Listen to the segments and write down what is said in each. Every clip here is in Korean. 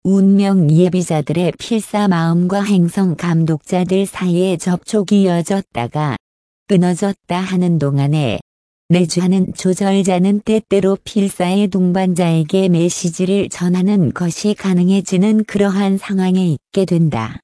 운명 예비자들의 필사 마음과 행성 감독자들 사이에 접촉이 이어졌다가 끊어졌다 하는 동안에 내주하는 조절자는 때때로 필사의 동반자에게 메시지를 전하는 것이 가능해지는 그러한 상황에 있게 된다.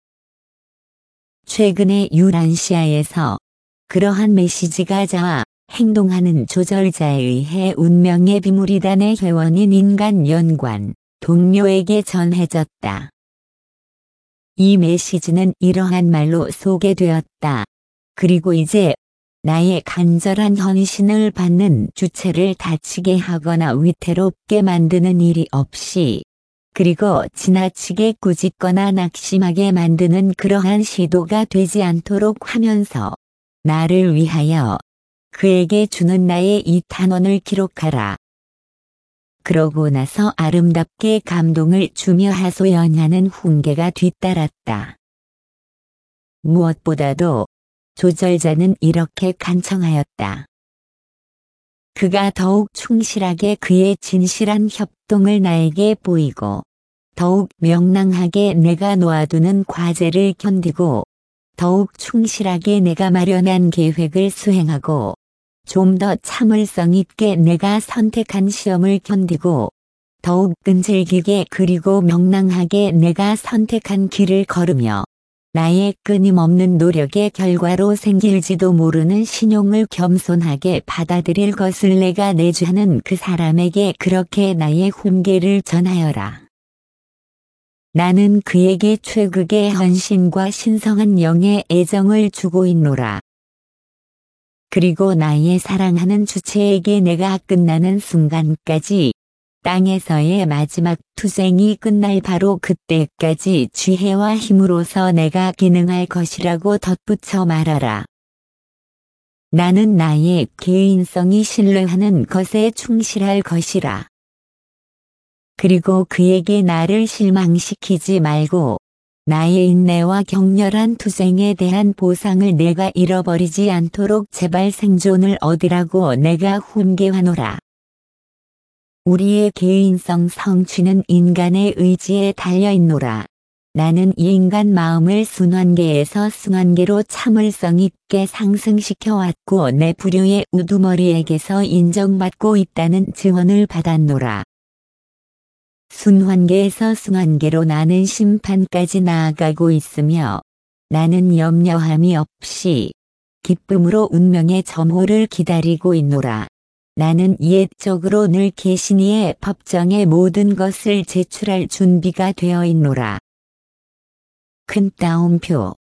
최근에 유란시아에서 그러한 메시지가 자아 행동하는 조절자에 의해 운명의 비무리단의 회원인 인간 연관, 동료에게 전해졌다. 이 메시지는 이러한 말로 소개되었다. 그리고 이제 나의 간절한 헌신을 받는 주체를 다치게 하거나 위태롭게 만드는 일이 없이, 그리고 지나치게 꾸짖거나 낙심하게 만드는 그러한 시도가 되지 않도록 하면서 나를 위하여 그에게 주는 나의 이 탄원을 기록하라. 그러고 나서 아름답게 감동을 주며 하소연하는 훈계가 뒤따랐다. 무엇보다도 조절자는 이렇게 간청하였다. 그가 더욱 충실하게 그의 진실한 협동을 나에게 보이고 더욱 명랑하게 내가 놓아두는 과제를 견디고 더욱 충실하게 내가 마련한 계획을 수행하고 좀 더 참을성 있게 내가 선택한 시험을 견디고 더욱 끈질기게 그리고 명랑하게 내가 선택한 길을 걸으며 나의 끊임없는 노력의 결과로 생길지도 모르는 신용을 겸손하게 받아들일 것을 내가 내주하는 그 사람에게 그렇게 나의 훈계를 전하여라. 나는 그에게 최극의 헌신과 신성한 영의 애정을 주고 있노라. 그리고 나의 사랑하는 주체에게 내가 끝나는 순간까지 땅에서의 마지막 투쟁이 끝날 바로 그때까지 지혜와 힘으로서 내가 기능할 것이라고 덧붙여 말하라. 나는 나의 개인성이 신뢰하는 것에 충실할 것이라. 그리고 그에게 나를 실망시키지 말고 나의 인내와 격렬한 투쟁에 대한 보상을 내가 잃어버리지 않도록 제발 생존을 얻으라고 내가 훈계하노라. 우리의 개인성 성취는 인간의 의지에 달려있노라. 나는 이 인간 마음을 순환계에서 승환계로 참을성 있게 상승시켜왔고 내 부류의 우두머리에게서 인정받고 있다는 증언을 받았노라. 순환계에서 승환계로 나는 심판까지 나아가고 있으며 나는 염려함이 없이 기쁨으로 운명의 점호를 기다리고 있노라. 나는 옛적으로 늘 계신 이의 법정의 모든 것을 제출할 준비가 되어 있노라. 큰 따옴표